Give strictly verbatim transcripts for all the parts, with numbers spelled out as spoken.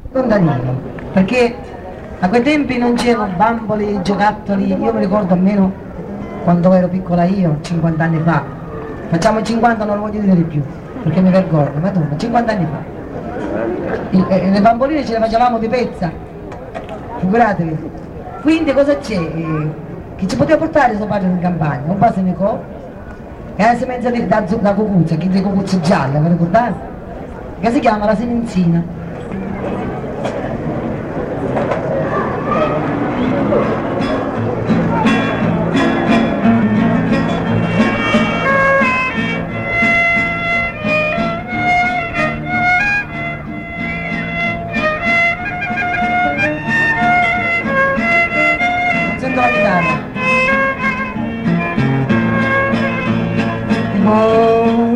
contadini, perché a quei tempi non c'erano bamboli, giocattoli, io mi ricordo almeno quando ero piccola io, cinquanta anni fa, facciamo cinquanta, non lo voglio dire di più, perché mi vergogno, ma tu, cinquanta anni fa, I, eh, le bamboline ce le facevamo di pezza, figuratevi, quindi cosa c'è? Eh, chi ci poteva portare suo padre in campagna? Un basilico e la semenza di, da, da cucuzza, chi di cucuzza gialla, vi ricordate? Che si chiama la semenzina. Sento la chitarra. Oh,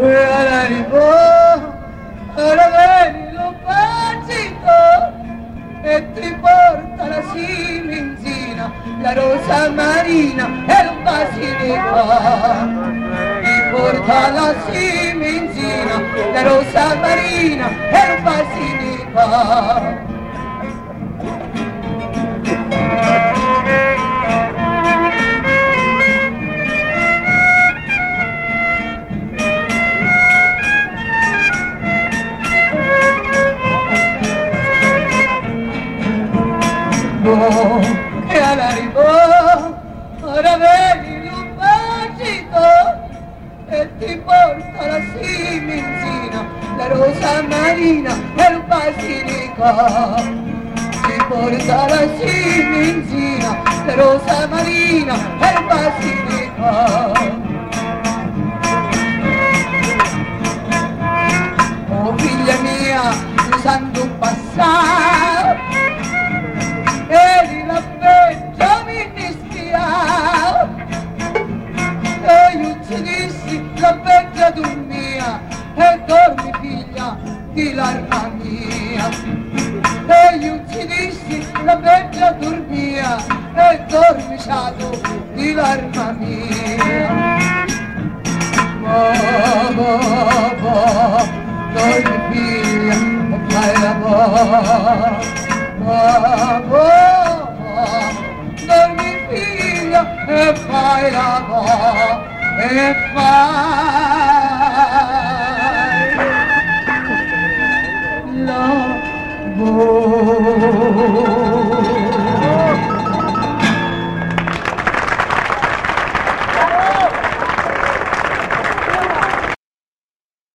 ora vieni lo bacito e ti porta la simenzina, la rosa marina e lo basilico. Ti porta la simenzina, la rosa marina e lo basilico. E all'arrivo ora vedi un bacito e ti porta la simenzina, la rosa marina e il basilico. Ti porta la simenzina, la rosa marina e il basilico. Oh figlia mia, usando passato eri la peggio mi mischia e io ci dissi la peggio dormia e dormi figlia di l'arma mia e io ci dissi la peggio dormia e dormi sciato di l'arma mia oh, oh, oh, dormi figlia e fai la voce oh, oh, oh, dormi figlia e fai la voce e fai